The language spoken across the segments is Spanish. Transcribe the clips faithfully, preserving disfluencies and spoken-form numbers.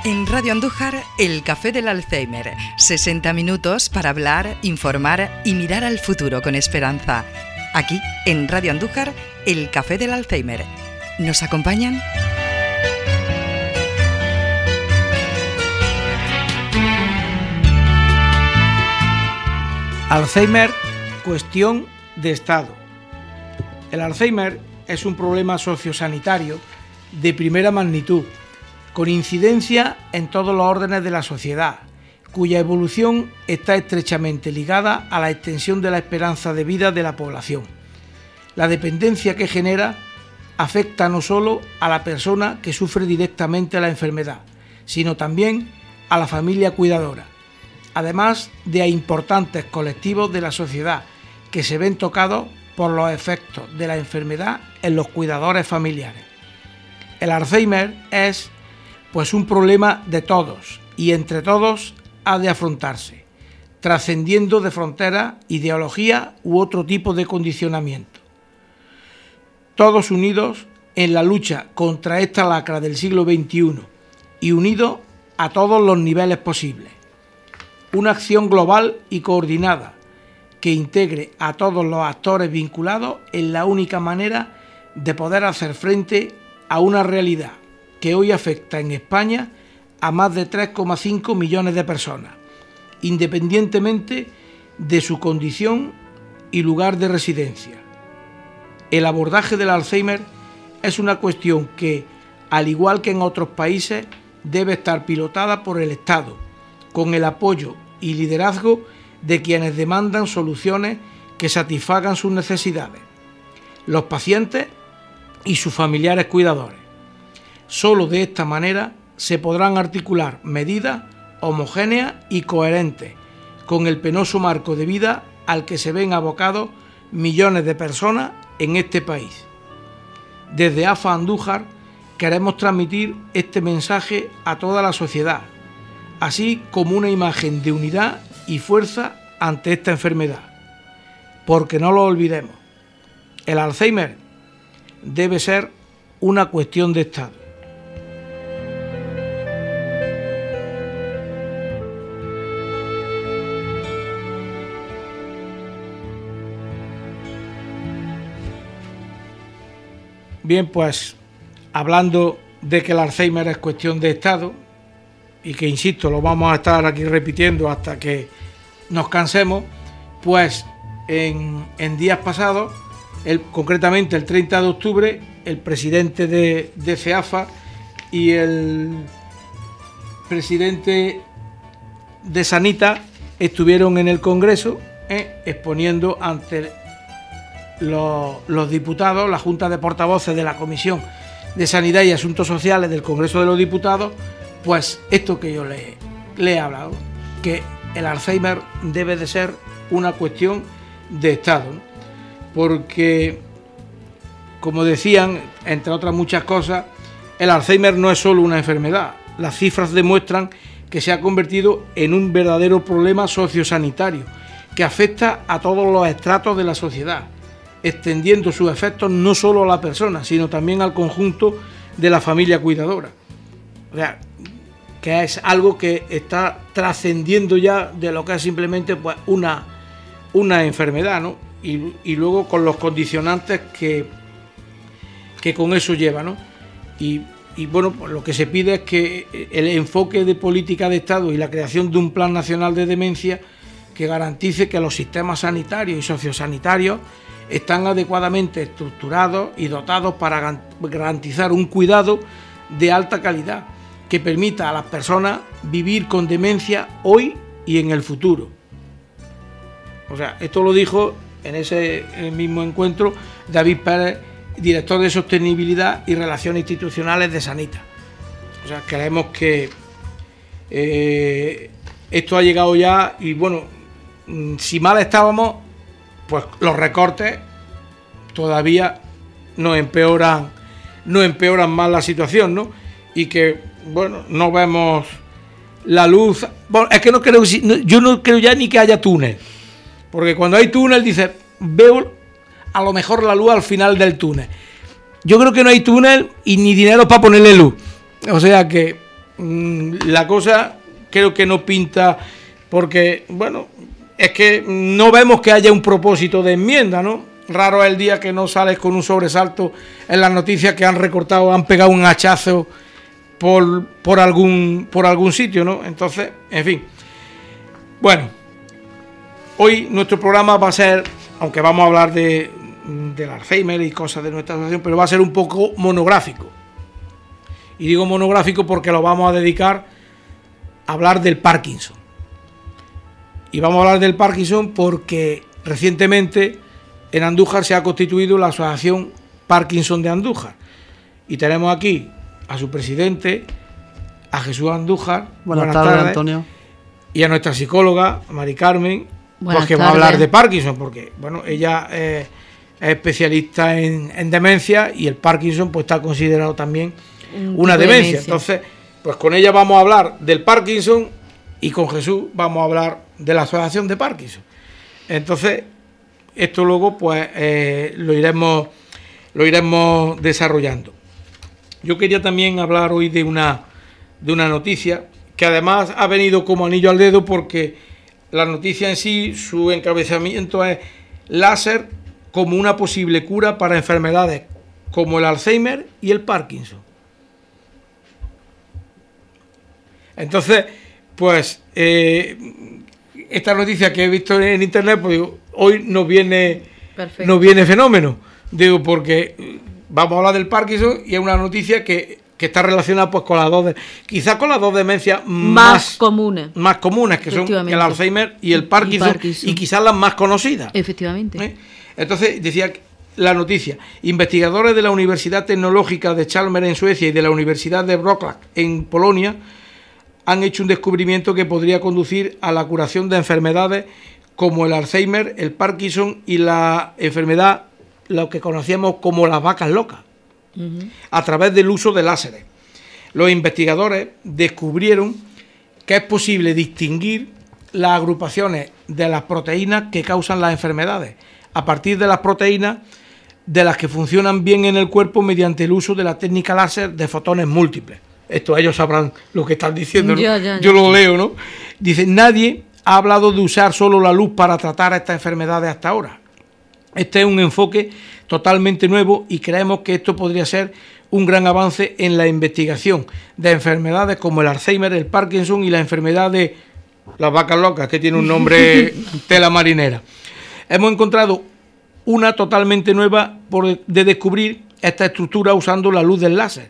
En Radio Andújar, el Café del Alzheimer. sesenta minutos para hablar, informar y mirar al futuro con esperanza. Aquí, en Radio Andújar, el Café del Alzheimer. ¿Nos acompañan? Alzheimer, cuestión de Estado. El Alzheimer es un problema sociosanitario de primera magnitud, con incidencia en todos los órdenes de la sociedad, cuya evolución está estrechamente ligada a la extensión de la esperanza de vida de la población. La dependencia que genera afecta no solo a la persona que sufre directamente la enfermedad, sino también a la familia cuidadora, además de a importantes colectivos de la sociedad que se ven tocados por los efectos de la enfermedad en los cuidadores familiares. El Alzheimer es pues un problema de todos y entre todos ha de afrontarse, trascendiendo de fronteras, ideología u otro tipo de condicionamiento. Todos unidos en la lucha contra esta lacra del siglo veintiuno y unidos a todos los niveles posibles. Una acción global y coordinada que integre a todos los actores vinculados en la única manera de poder hacer frente a una realidad que hoy afecta en España a más de tres coma cinco millones de personas, independientemente de su condición y lugar de residencia. El abordaje del Alzheimer es una cuestión que, al igual que en otros países, debe estar pilotada por el Estado, con el apoyo y liderazgo de quienes demandan soluciones que satisfagan sus necesidades, los pacientes y sus familiares cuidadores. Solo de esta manera se podrán articular medidas homogéneas y coherentes con el penoso marco de vida al que se ven abocados millones de personas en este país. Desde A F A Andújar queremos transmitir este mensaje a toda la sociedad, así como una imagen de unidad y fuerza ante esta enfermedad. Porque no lo olvidemos, el Alzheimer debe ser una cuestión de Estado. Bien, pues hablando de que el Alzheimer es cuestión de Estado y que, insisto, lo vamos a estar aquí repitiendo hasta que nos cansemos, pues en, en días pasados, el, concretamente el treinta de octubre, el presidente de, de CEAFA y el presidente de Sanita estuvieron en el Congreso eh, exponiendo ante Los, los diputados, la Junta de Portavoces de la Comisión de Sanidad y Asuntos Sociales del Congreso de los Diputados, pues esto que yo le, le he hablado, que el Alzheimer debe de ser una cuestión de Estado, ¿no? Porque, como decían, entre otras muchas cosas, el Alzheimer no es solo una enfermedad. Las cifras demuestran que se ha convertido en un verdadero problema sociosanitario que afecta a todos los estratos de la sociedad, extendiendo sus efectos no solo a la persona, sino también al conjunto de la familia cuidadora. O sea, que es algo que está trascendiendo ya de lo que es simplemente pues, una, una enfermedad, ¿no? Y, y luego con los condicionantes que, que con eso lleva, ¿no? Y, y bueno, pues lo que se pide es que el enfoque de política de Estado y la creación de un plan nacional de demencia que garantice que los sistemas sanitarios y sociosanitarios están adecuadamente estructurados y dotados para garantizar un cuidado de alta calidad que permita a las personas vivir con demencia hoy y en el futuro. O sea, esto lo dijo en ese mismo encuentro David Pérez, director de Sostenibilidad y Relaciones Institucionales de Sanita. O sea, creemos que eh, esto ha llegado ya y bueno, si mal estábamos, pues los recortes todavía nos empeoran, nos empeoran más la situación, ¿no? Y que, bueno, no vemos la luz. Bueno, es que no creo, yo no creo ya ni que haya túnel, porque cuando hay túnel, dices, veo a lo mejor la luz al final del túnel. Yo creo que no hay túnel y ni dinero para ponerle luz. O sea que la cosa creo que no pinta, porque, bueno, es que no vemos que haya un propósito de enmienda, ¿no? Raro es el día que no sales con un sobresalto en las noticias que han recortado, han pegado un hachazo por, por, algún, por algún sitio, ¿no? Entonces, en fin. Bueno, hoy nuestro programa va a ser, aunque vamos a hablar de, del Alzheimer y cosas de nuestra asociación, pero va a ser un poco monográfico. Y digo monográfico porque lo vamos a dedicar a hablar del Parkinson. Y vamos a hablar del Parkinson porque recientemente en Andújar se ha constituido la Asociación Parkinson de Andújar. Y tenemos aquí a su presidente, a Jesús Andújar. Buenas, Buenas tardes, tardes, Antonio. Y a nuestra psicóloga, Mari Carmen, pues que va a hablar de Parkinson, porque bueno, ella eh, es especialista en, en demencia y el Parkinson pues está considerado también Un una demencia. demencia. Entonces, pues con ella vamos a hablar del Parkinson y con Jesús vamos a hablar de la Asociación de Parkinson. Entonces, esto luego pues eh, lo iremos lo iremos desarrollando. Yo quería también hablar hoy de una de una noticia que además ha venido como anillo al dedo, porque la noticia en sí, su encabezamiento es láser como una posible cura para enfermedades como el Alzheimer y el Parkinson. Entonces, pues eh, esta noticia que he visto en internet, pues digo, hoy nos viene, nos viene fenómeno. Digo, porque vamos a hablar del Parkinson y es una noticia que, que está relacionada pues con las dos, de, quizás con las dos demencias más, más comunes, más comunes, que son el Alzheimer y el Parkinson, y, Parkinson. y quizás las más conocidas. Efectivamente. ¿Eh? Entonces decía la noticia: investigadores de la Universidad Tecnológica de Chalmers en Suecia y de la Universidad de Wrocław en Polonia han hecho un descubrimiento que podría conducir a la curación de enfermedades como el Alzheimer, el Parkinson y la enfermedad, lo que conocíamos como las vacas locas, uh-huh. a través del uso de láseres. Los investigadores descubrieron que es posible distinguir las agrupaciones de las proteínas que causan las enfermedades a partir de las proteínas de las que funcionan bien en el cuerpo mediante el uso de la técnica láser de fotones múltiples. Esto ellos sabrán lo que están diciendo, ¿no? ya, ya, ya. Yo lo leo, ¿no? Dice, nadie ha hablado de usar solo la luz para tratar estas enfermedades hasta ahora. Este es un enfoque totalmente nuevo y creemos que esto podría ser un gran avance en la investigación de enfermedades como el Alzheimer, el Parkinson y la enfermedad de las vacas locas, que tiene un nombre tela marinera. Hemos encontrado una totalmente nueva por de descubrir esta estructura usando la luz del láser,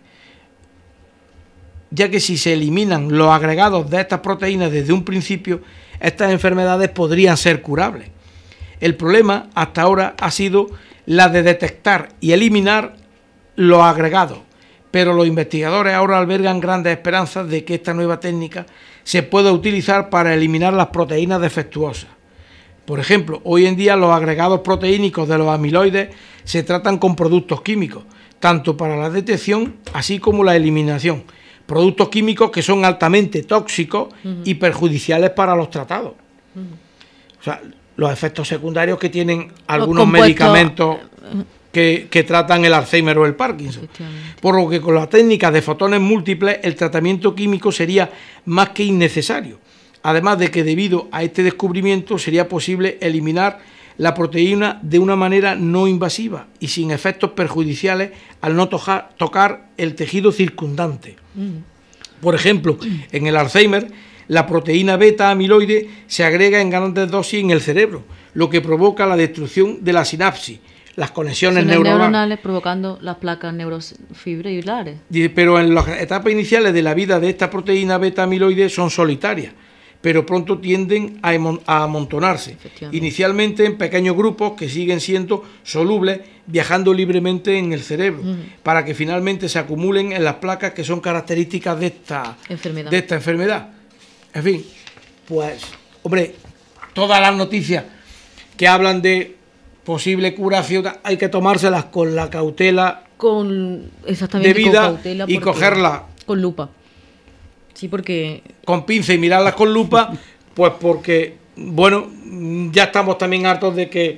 ya que si se eliminan los agregados de estas proteínas desde un principio, estas enfermedades podrían ser curables. El problema hasta ahora ha sido la de detectar y eliminar los agregados, pero los investigadores ahora albergan grandes esperanzas de que esta nueva técnica se pueda utilizar para eliminar las proteínas defectuosas. Por ejemplo, hoy en día los agregados proteínicos de los amiloides se tratan con productos químicos, tanto para la detección así como la eliminación. Productos químicos que son altamente tóxicos uh-huh. y perjudiciales para los tratados. Uh-huh. O sea, los efectos secundarios que tienen algunos medicamentos que, que tratan el Alzheimer o el Parkinson. Por lo que con la técnica de fotones múltiples el tratamiento químico sería más que innecesario. Además de que debido a este descubrimiento sería posible eliminar la proteína de una manera no invasiva y sin efectos perjudiciales al no tojar, tocar el tejido circundante. Mm. Por ejemplo, en el Alzheimer, la proteína beta amiloide se agrega en grandes dosis en el cerebro, lo que provoca la destrucción de la sinapsis, las conexiones neuronales, neuronales, provocando las placas neurofibrilares. Pero en las etapas iniciales de la vida de esta proteína beta amiloide son solitarias, pero pronto tienden a amontonarse, inicialmente en pequeños grupos que siguen siendo solubles, viajando libremente en el cerebro, uh-huh. para que finalmente se acumulen en las placas que son características de esta enfermedad. de esta enfermedad. En fin, pues, hombre, todas las noticias que hablan de posible curación hay que tomárselas con la cautela con, exactamente, debida con cautela y cogerlas con lupa. Sí, porque... con pinza y mirarlas con lupa, pues porque, bueno, ya estamos también hartos de que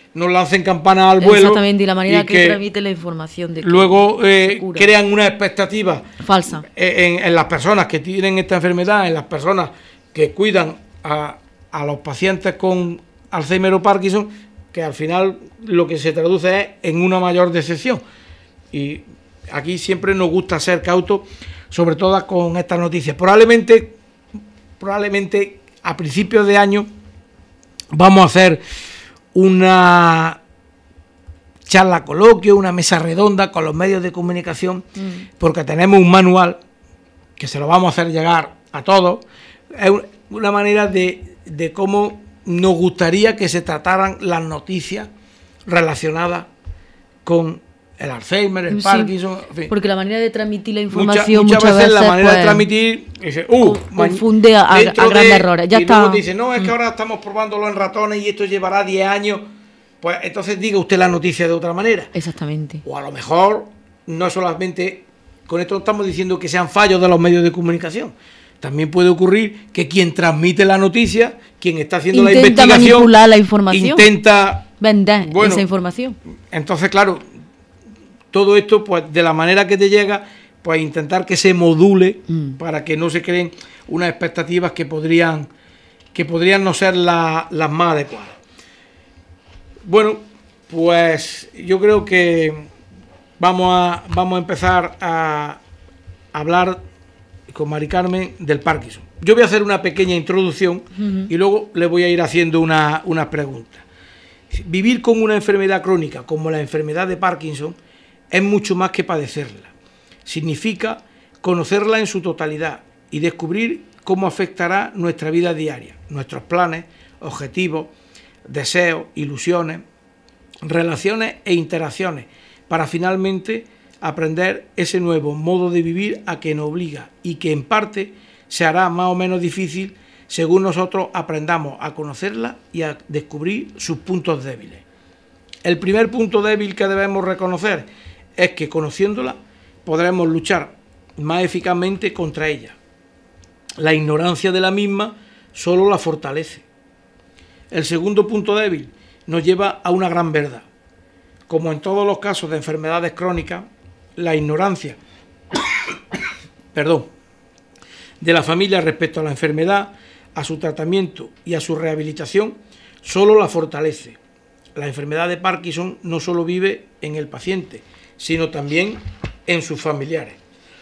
nos lancen campanas al vuelo. Exactamente, y la manera y que, que transmite la información. De que luego eh, se cura. crean una expectativa falsa en, en las personas que tienen esta enfermedad, en las personas que cuidan a, a los pacientes con Alzheimer o Parkinson, que al final lo que se traduce es en una mayor decepción. Y aquí siempre nos gusta ser cautos, sobre todo con estas noticias. Probablemente, probablemente a principios de año vamos a hacer una charla coloquio, una mesa redonda con los medios de comunicación, mm. porque tenemos un manual que se lo vamos a hacer llegar a todos. Es una manera de, de cómo nos gustaría que se trataran las noticias relacionadas con el Alzheimer, el sí, Parkinson, en fin. Porque la manera de transmitir la información Mucha, muchas, muchas veces, veces la manera pues, de transmitir dice, uh, confunde a, a grandes de, errores. Ya y está. luego te dice, no, es que ahora estamos probándolo en ratones y esto llevará diez años. Pues entonces diga usted la noticia de otra manera. Exactamente. O a lo mejor no solamente con esto estamos diciendo que sean fallos de los medios de comunicación. También puede ocurrir que quien transmite la noticia, quien está haciendo intenta la investigación, manipular la información, intenta vender bueno, esa información. Entonces, claro, todo esto, pues de la manera que te llega, pues intentar que se module mm. para que no se creen unas expectativas que podrían, que podrían no ser la, las más adecuadas. Bueno, pues yo creo que vamos a, vamos a empezar a hablar con Mari Carmen del Parkinson. Yo voy a hacer una pequeña introducción uh-huh. y luego le voy a ir haciendo una, unas preguntas. Vivir con una enfermedad crónica como la enfermedad de Parkinson es mucho más que padecerla. Significa conocerla en su totalidad y descubrir cómo afectará nuestra vida diaria, nuestros planes, objetivos, deseos, ilusiones, relaciones e interacciones, para finalmente aprender ese nuevo modo de vivir a que nos obliga y que en parte se hará más o menos difícil según nosotros aprendamos a conocerla y a descubrir sus puntos débiles. El primer punto débil que debemos reconocer es que conociéndola podremos luchar más eficazmente contra ella. La ignorancia de la misma solo la fortalece. El segundo punto débil nos lleva a una gran verdad. Como en todos los casos de enfermedades crónicas, la ignorancia perdón, de la familia respecto a la enfermedad, a su tratamiento y a su rehabilitación solo la fortalece. La enfermedad de Parkinson no solo vive en el paciente, sino también en sus familiares.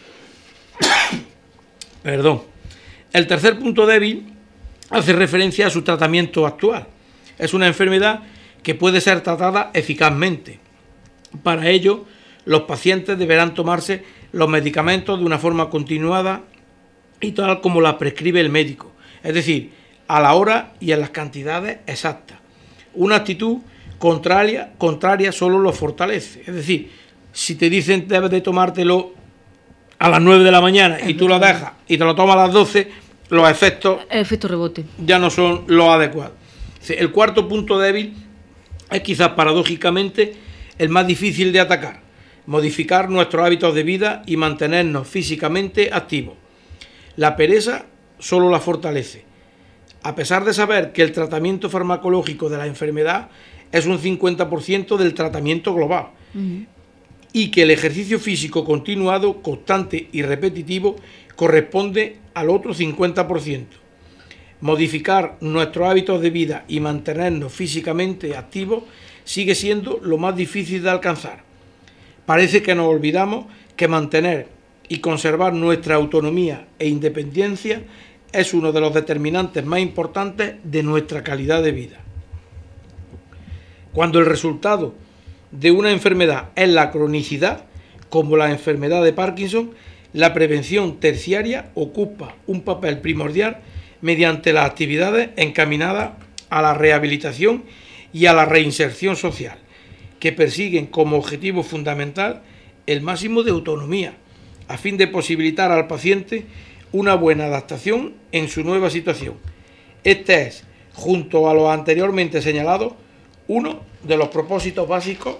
Perdón. El tercer punto débil hace referencia a su tratamiento actual. Es una enfermedad que puede ser tratada eficazmente. Para ello, los pacientes deberán tomarse los medicamentos de una forma continuada y tal como la prescribe el médico, es decir, a la hora y en las cantidades exactas. Una actitud contraria, contraria solo lo fortalece, es decir, si te dicen debes de tomártelo a las nueve de la mañana y tú lo dejas y te lo tomas a las doce, los efectos el efecto rebote ya no son los adecuados. El cuarto punto débil es quizás paradójicamente el más difícil de atacar: modificar nuestros hábitos de vida y mantenernos físicamente activos. La pereza solo la fortalece. A pesar de saber que el tratamiento farmacológico de la enfermedad es un cincuenta por ciento del tratamiento global uh-huh. y que el ejercicio físico continuado, constante y repetitivo corresponde al otro cincuenta por ciento. Modificar nuestros hábitos de vida y mantenernos físicamente activos sigue siendo lo más difícil de alcanzar. Parece que nos olvidamos que mantener y conservar nuestra autonomía e independencia es uno de los determinantes más importantes de nuestra calidad de vida. Cuando el resultado de una enfermedad es la cronicidad, como la enfermedad de Parkinson, la prevención terciaria ocupa un papel primordial mediante las actividades encaminadas a la rehabilitación y a la reinserción social, que persiguen como objetivo fundamental el máximo de autonomía, a fin de posibilitar al paciente una buena adaptación en su nueva situación. Este es, junto a los anteriormente señalados, uno de los propósitos básicos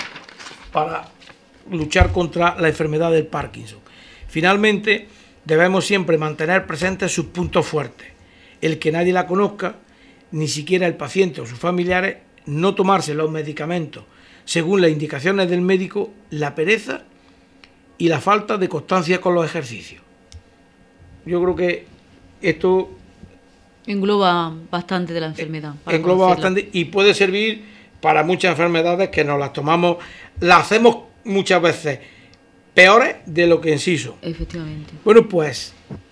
para luchar contra la enfermedad del Parkinson. Finalmente, debemos siempre mantener presentes sus puntos fuertes. El que nadie la conozca, ni siquiera el paciente o sus familiares, no tomarse los medicamentos según las indicaciones del médico, la pereza y la falta de constancia con los ejercicios. Yo creo que esto engloba bastante de la enfermedad. Engloba bastante y puede servir para muchas enfermedades que nos las tomamos, las hacemos muchas veces peores de lo que en sí son. Efectivamente. Bueno, pues,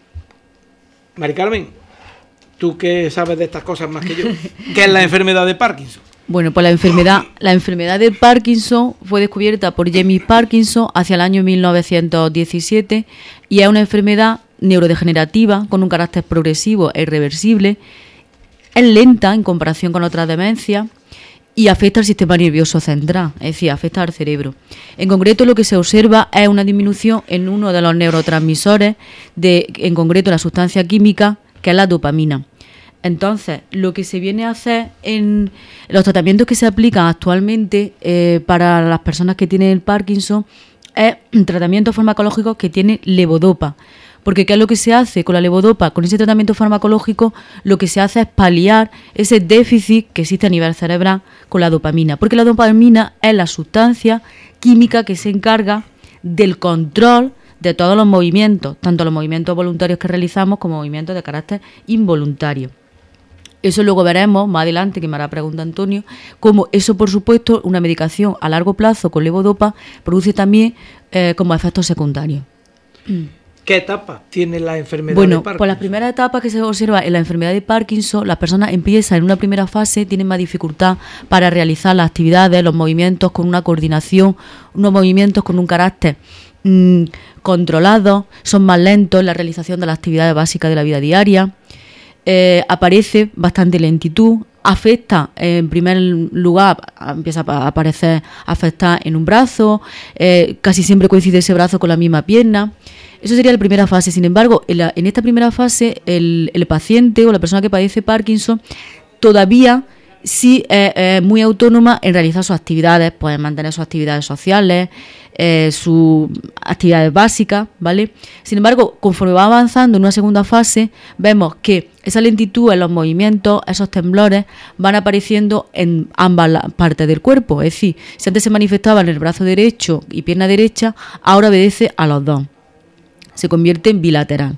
Mari Carmen, tú que sabes de estas cosas más que yo, ¿qué es la enfermedad de Parkinson? Bueno, pues la enfermedad, la enfermedad de Parkinson fue descubierta por James Parkinson hacia el año mil novecientos diecisiete y es una enfermedad neurodegenerativa con un carácter progresivo e irreversible. Es lenta en comparación con otras demencias y afecta al sistema nervioso central, es decir, afecta al cerebro. En concreto, lo que se observa es una disminución en uno de los neurotransmisores, de, en concreto la sustancia química, que es la dopamina. Entonces, lo que se viene a hacer en los tratamientos que se aplican actualmente eh, para las personas que tienen el Parkinson es tratamientos farmacológicos que tienen levodopa. Porque ¿qué es lo que se hace con la levodopa? Con ese tratamiento farmacológico lo que se hace es paliar ese déficit que existe a nivel cerebral con la dopamina. Porque la dopamina es la sustancia química que se encarga del control de todos los movimientos, tanto los movimientos voluntarios que realizamos como movimientos de carácter involuntario. Eso luego veremos más adelante, que me hará pregunta Antonio, cómo eso, por supuesto, una medicación a largo plazo con levodopa produce también eh, como efectos secundarios. ¿Qué etapa tiene la enfermedad bueno, de Parkinson? Bueno, pues las primeras etapas que se observa en la enfermedad de Parkinson, las personas empiezan en una primera fase, tienen más dificultad para realizar las actividades, los movimientos con una coordinación, unos movimientos con un carácter mmm, controlado, son más lentos en la realización de las actividades básicas de la vida diaria. Eh, aparece bastante lentitud, afecta eh, en primer lugar, empieza a aparecer afectar en un brazo, eh, casi siempre coincide ese brazo con la misma pierna. Eso sería la primera fase. Sin embargo, en, la, en esta primera fase el, el paciente o la persona que padece Parkinson todavía sí es, es muy autónoma en realizar sus actividades, puede mantener sus actividades sociales, eh, sus actividades básicas, ¿vale? Sin embargo, conforme va avanzando en una segunda fase, vemos que esa lentitud en los movimientos, esos temblores, van apareciendo en ambas partes del cuerpo. Es decir, si antes se manifestaba en el brazo derecho y pierna derecha, ahora obedece a los dos. Se convierte en bilateral.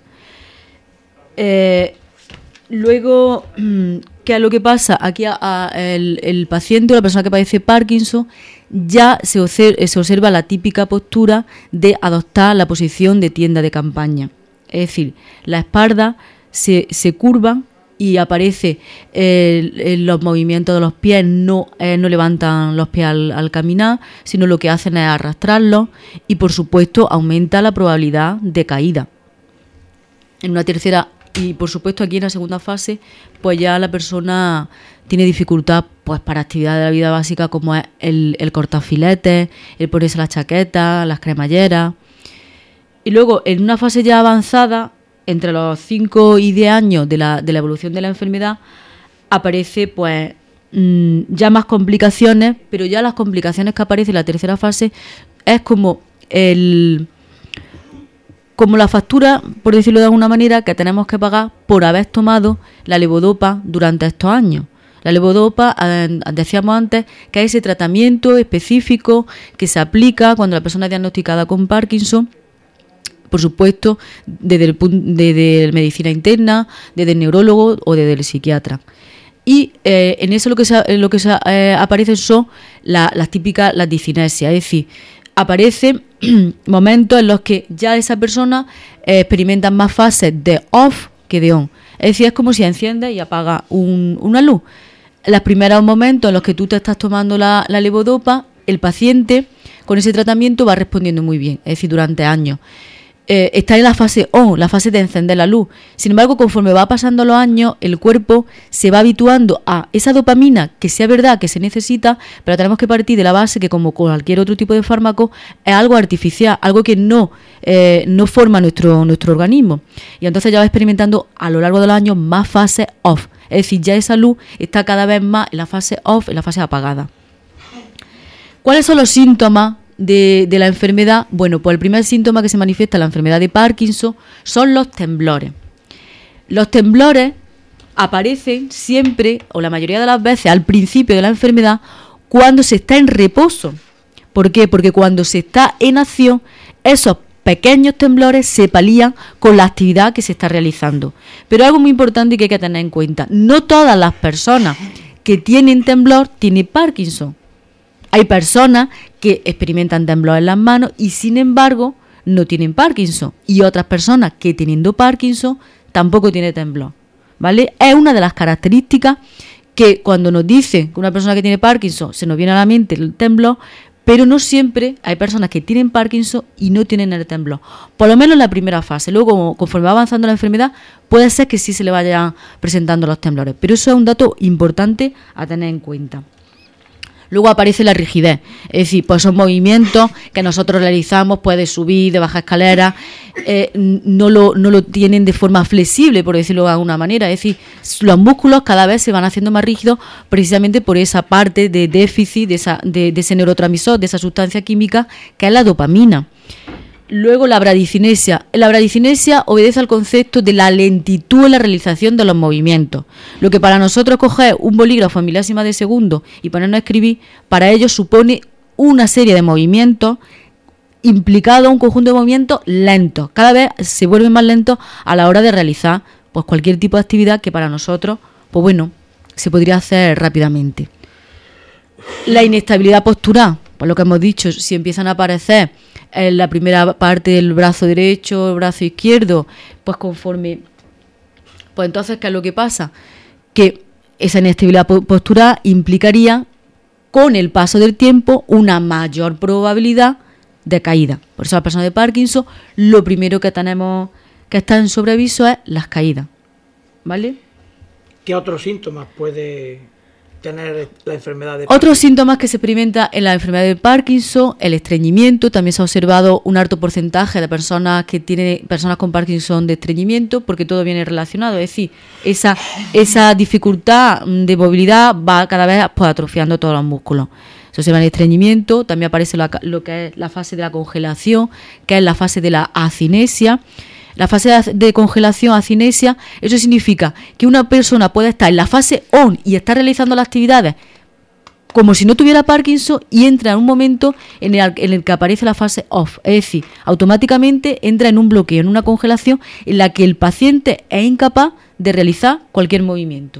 Eh, luego, ¿qué es lo que pasa? Aquí a, a el, el paciente o la persona que padece Parkinson ya se observa, se observa la típica postura de adoptar la posición de tienda de campaña. Es decir, la espalda se, se curva y aparece eh, los movimientos de los pies, no, eh, no levantan los pies al, al caminar, sino lo que hacen es arrastrarlos y, por supuesto, aumenta la probabilidad de caída. En una tercera y, por supuesto, aquí en la segunda fase, pues ya la persona tiene dificultad pues para actividades de la vida básica como es el, el cortar filetes, el ponerse las chaquetas, las cremalleras. Y luego, en una fase ya avanzada, entre los cinco y diez años de la, de la evolución de la enfermedad, aparece pues mmm, ya más complicaciones, pero ya las complicaciones que aparecen en la tercera fase es como el como la factura, por decirlo de alguna manera, que tenemos que pagar por haber tomado la levodopa durante estos años. La levodopa, eh, decíamos antes, que es ese tratamiento específico que se aplica cuando la persona es diagnosticada con Parkinson, por supuesto, desde el desde medicina interna, desde el neurólogo o desde el psiquiatra. Y eh, en eso lo que se, lo que se, eh, aparecen son la, las típicas las discinesias, es decir, aparecen momentos en los que ya esa persona eh, experimenta más fases de off que de on. Es decir, es como si enciendes y apagas un, una luz. En los primeros momentos en los que tú te estás tomando la, la levodopa, el paciente con ese tratamiento va respondiendo muy bien, es decir, durante años. Eh, está en la fase on, la fase de encender la luz. Sin embargo, conforme va pasando los años, el cuerpo se va habituando a esa dopamina, que sea verdad que se necesita, pero tenemos que partir de la base que, como cualquier otro tipo de fármaco, es algo artificial, algo que no, eh, no forma nuestro, nuestro organismo. Y entonces ya va experimentando a lo largo de los años más fases off. Es decir, ya esa luz está cada vez más en la fase off, en la fase apagada. ¿Cuáles son los síntomas De, de la enfermedad? Bueno, pues el primer síntoma que se manifiesta en la enfermedad de Parkinson son los temblores. Los temblores aparecen siempre, o la mayoría de las veces, al principio de la enfermedad, cuando se está en reposo. ¿Por qué? Porque cuando se está en acción, esos pequeños temblores se palían con la actividad que se está realizando. Pero algo muy importante que hay que tener en cuenta: no todas las personas que tienen temblor tienen Parkinson. Hay personas que experimentan temblor en las manos y sin embargo no tienen Parkinson, y otras personas que teniendo Parkinson tampoco tienen temblor, ¿vale? Es una de las características que cuando nos dicen que una persona que tiene Parkinson se nos viene a la mente el temblor, pero no siempre hay personas que tienen Parkinson y no tienen el temblor, por lo menos en la primera fase. Luego, conforme va avanzando la enfermedad, puede ser que sí se le vayan presentando los temblores, pero eso es un dato importante a tener en cuenta. Luego aparece la rigidez, es decir, pues son movimientos que nosotros realizamos, pues de subir, de bajar escaleras, eh, no, lo, no lo tienen de forma flexible, por decirlo de alguna manera. Es decir, los músculos cada vez se van haciendo más rígidos precisamente por esa parte de déficit de, esa, de, de ese neurotransmisor, de esa sustancia química que es la dopamina. Luego la bradicinesia. La bradicinesia obedece al concepto de la lentitud en la realización de los movimientos. Lo que para nosotros coger un bolígrafo en milésimas de segundo y ponernos a escribir, para ellos supone una serie de movimientos implicados, un conjunto de movimientos lentos. Cada vez se vuelven más lentos a la hora de realizar pues cualquier tipo de actividad que para nosotros, pues bueno, se podría hacer rápidamente. La inestabilidad postural, por lo que hemos dicho, si empiezan a aparecer en la primera parte del brazo derecho, el brazo izquierdo, pues conforme, pues entonces, ¿qué es lo que pasa? Que esa inestabilidad postural implicaría, con el paso del tiempo, una mayor probabilidad de caída. Por eso, la persona de Parkinson, lo primero que tenemos que estar en sobreaviso es las caídas, ¿vale? ¿Qué otros síntomas puede tener la enfermedad de Parkinson? Otros síntomas que se experimenta en la enfermedad de Parkinson: el estreñimiento. También se ha observado un alto porcentaje de personas que tienen personas con Parkinson de estreñimiento, porque todo viene relacionado. Es decir, esa, esa dificultad de movilidad va cada vez pues, atrofiando todos los músculos. Se observa el estreñimiento. También aparece la, lo que es la fase de la congelación, que es la fase de la acinesia. La fase de congelación, acinesia, eso significa que una persona puede estar en la fase on y estar realizando las actividades como si no tuviera Parkinson, y entra en un momento en el, en el que aparece la fase off, es decir, automáticamente entra en un bloqueo, en una congelación en la que el paciente es incapaz de realizar cualquier movimiento.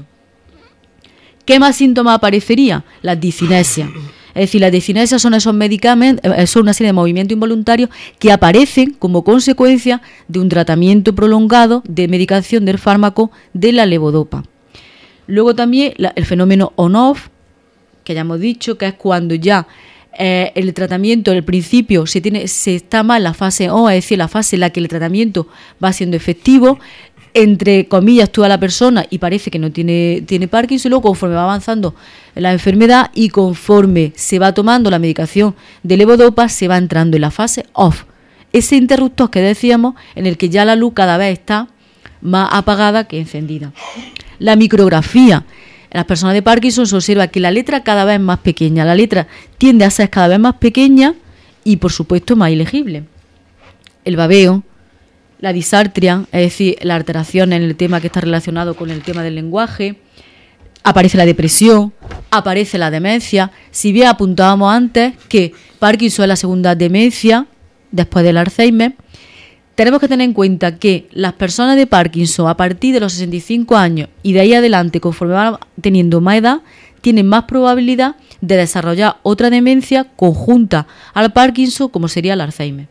¿Qué más síntomas aparecería? La discinesia. Es decir, las discinesias son esos medicamentos, son una serie de movimientos involuntarios que aparecen como consecuencia de un tratamiento prolongado de medicación del fármaco de la levodopa. Luego también la, el fenómeno on-off, que ya hemos dicho, que es cuando ya eh, el tratamiento, el principio, se tiene, se está mal la fase on, es decir, la fase en la que el tratamiento va siendo efectivo. Entre comillas, actúa la persona y parece que no tiene, tiene Parkinson, y luego conforme va avanzando la enfermedad y conforme se va tomando la medicación de levodopa, se va entrando en la fase off. Ese interruptor que decíamos, en el que ya la luz cada vez está más apagada que encendida. La micrografía. En las personas de Parkinson se observa que la letra cada vez es más pequeña. La letra tiende a ser cada vez más pequeña y, por supuesto, más ilegible. El babeo. La disartria, es decir, la alteración en el tema que está relacionado con el tema del lenguaje. Aparece la depresión, aparece la demencia. Si bien apuntábamos antes que Parkinson es la segunda demencia después del Alzheimer, tenemos que tener en cuenta que las personas de Parkinson a partir de los sesenta y cinco años y de ahí adelante, conforme van teniendo más edad, tienen más probabilidad de desarrollar otra demencia conjunta al Parkinson, como sería el Alzheimer.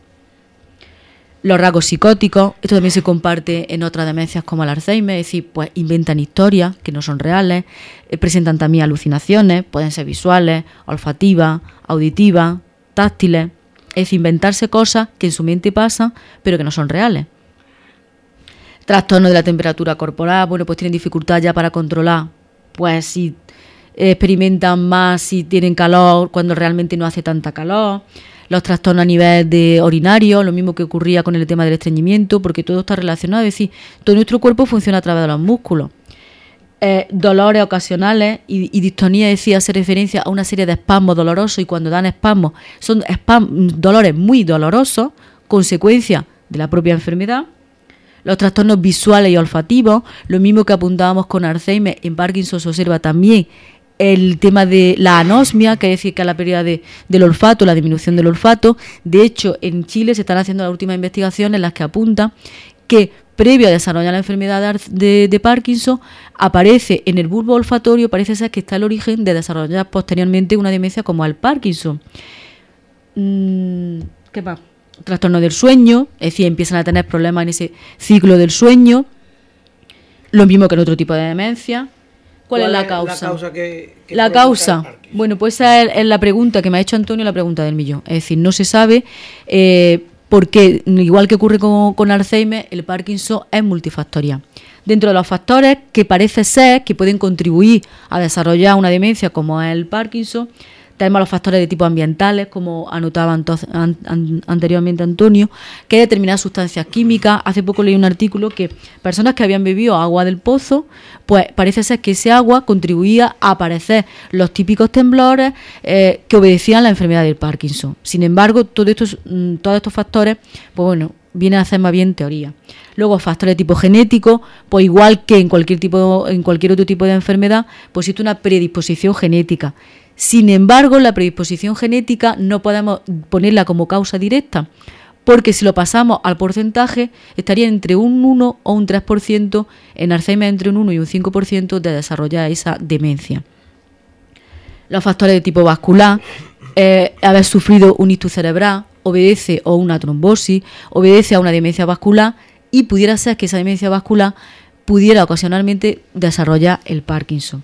Los rasgos psicóticos, esto también se comparte en otras demencias como el Alzheimer, es decir, pues inventan historias que no son reales, eh, presentan también alucinaciones, pueden ser visuales, olfativas, auditivas, táctiles, es decir, inventarse cosas que en su mente pasan pero que no son reales. Trastorno de la temperatura corporal, bueno, pues tienen dificultad ya para controlar, pues si experimentan más, si tienen calor cuando realmente no hace tanta calor. Los trastornos a nivel de urinario, lo mismo que ocurría con el tema del estreñimiento, porque todo está relacionado, es decir, todo nuestro cuerpo funciona a través de los músculos. Eh, dolores ocasionales y, y distonía, es decir, hace referencia a una serie de espasmos dolorosos, y cuando dan espasmos son espasmos, dolores muy dolorosos, consecuencia de la propia enfermedad. los trastornos visuales y olfativos, lo mismo que apuntábamos con Alzheimer, en Parkinson se observa también el tema de la anosmia, que es decir, que es la pérdida de, del olfato, la disminución del olfato. De hecho, en Chile se están haciendo las últimas investigaciones en las que apuntan que previo a desarrollar la enfermedad de, de Parkinson, aparece en el bulbo olfatorio, parece ser que está el origen de desarrollar posteriormente una demencia como el Parkinson. ¿Qué más? Trastorno del sueño, es decir, empiezan a tener problemas en ese ciclo del sueño, lo mismo que en otro tipo de demencia. ¿Cuál, ¿Cuál es la causa? La causa, que, que la causa bueno, pues esa es, es la pregunta que me ha hecho Antonio, la pregunta del millón. Es decir, no se sabe, eh, porque igual que ocurre con, con Alzheimer, el Parkinson es multifactorial. Dentro de los factores que parece ser que pueden contribuir a desarrollar una demencia como es el Parkinson, tenemos los factores de tipo ambientales, como anotaba entonces, an, an, anteriormente Antonio, que hay determinadas sustancias químicas. Hace poco leí un artículo que personas que habían bebido agua del pozo, pues parece ser que ese agua contribuía a aparecer los típicos temblores eh, que obedecían a la enfermedad del Parkinson. Sin embargo, todo estos, todos estos factores, pues bueno, vienen a hacer más bien teoría. Luego, factores de tipo genético, pues igual que en cualquier tipo, en cualquier otro tipo de enfermedad, pues existe una predisposición genética. Sin embargo, la predisposición genética no podemos ponerla como causa directa, porque si lo pasamos al porcentaje, estaría entre un uno o un tres por ciento, en Alzheimer entre un uno y un cinco por ciento de desarrollar esa demencia. Los factores de tipo vascular, eh, haber sufrido un ictus cerebral, obedece a una trombosis, obedece a una demencia vascular, y pudiera ser que esa demencia vascular pudiera ocasionalmente desarrollar el Parkinson.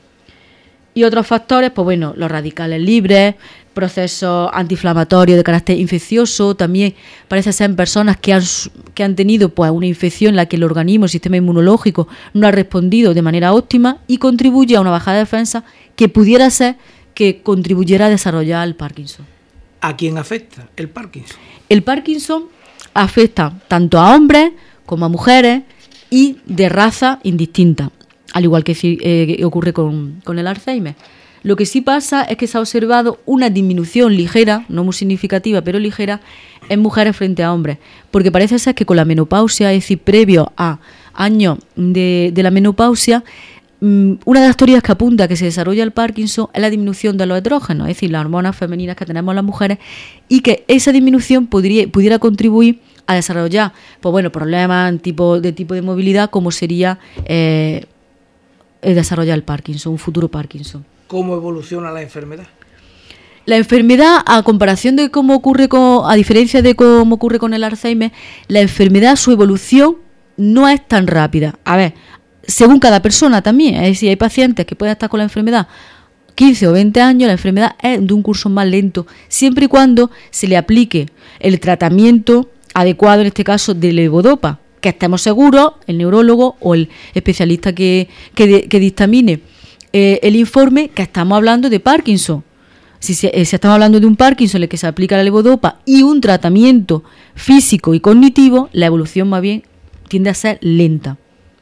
Y otros factores, pues bueno, los radicales libres, procesos antiinflamatorios de carácter infeccioso, también parece ser en personas que han, que han tenido pues una infección en la que el organismo, el sistema inmunológico, no ha respondido de manera óptima y contribuye a una bajada de defensa que pudiera ser que contribuyera a desarrollar el Parkinson. ¿A quién afecta el Parkinson? El Parkinson afecta tanto a hombres como a mujeres y de raza indistinta, al igual que eh, ocurre con, con el Alzheimer. Lo que sí pasa es que se ha observado una disminución ligera, no muy significativa, pero ligera, en mujeres frente a hombres, porque parece ser que con la menopausia, es decir, previo a años de, de la menopausia, mmm, una de las teorías que apunta a que se desarrolla el Parkinson es la disminución de los estrógenos, es decir, las hormonas femeninas que tenemos las mujeres, y que esa disminución podría, pudiera contribuir a desarrollar, pues bueno, problemas tipo, de tipo de movilidad, como sería eh, desarrollar el Parkinson, un futuro Parkinson. ¿Cómo evoluciona la enfermedad? La enfermedad, a comparación de cómo ocurre con, a diferencia de cómo ocurre con el Alzheimer, la enfermedad, su evolución no es tan rápida. A ver, según cada persona también, es decir, hay pacientes que pueden estar con la enfermedad quince o veinte años, la enfermedad es de un curso más lento, siempre y cuando se le aplique el tratamiento adecuado, en este caso de levodopa, que estemos seguros, el neurólogo o el especialista que, que, de, que dictamine eh, el informe, que estamos hablando de Parkinson. Si, si, si estamos hablando de un Parkinson en el que se aplica la levodopa y un tratamiento físico y cognitivo, la evolución más bien tiende a ser lenta.